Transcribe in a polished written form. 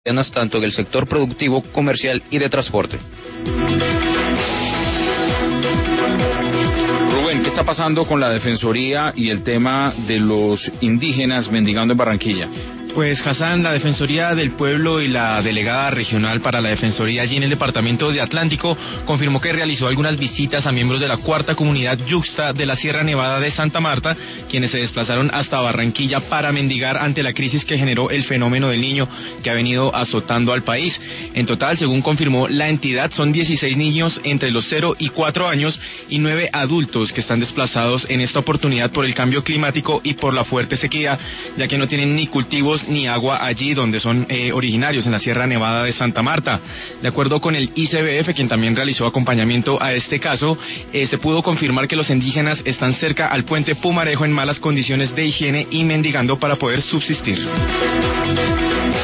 tanto en el sector productivo, comercial y de transporte. Rubén, ¿qué está pasando con la Defensoría y el tema de los indígenas mendigando en Barranquilla? Pues Hassan, la Defensoría del Pueblo y la delegada regional para la Defensoría allí en el departamento de Atlántico confirmó que realizó algunas visitas a miembros de la cuarta comunidad yuxta de la Sierra Nevada de Santa Marta, quienes se desplazaron hasta Barranquilla para mendigar ante la crisis que generó el fenómeno del Niño que ha venido azotando al país. En total, según confirmó la entidad, son 16 niños entre los 0 y 4 años y 9 adultos que están desplazados en esta oportunidad por el cambio climático y por la fuerte sequía, ya que no tienen ni cultivos ni agua allí donde son originarios, en la Sierra Nevada de Santa Marta. De acuerdo con el ICBF, quien también realizó acompañamiento a este caso, se pudo confirmar que los indígenas están cerca al puente Pumarejo en malas condiciones de higiene y mendigando para poder subsistir.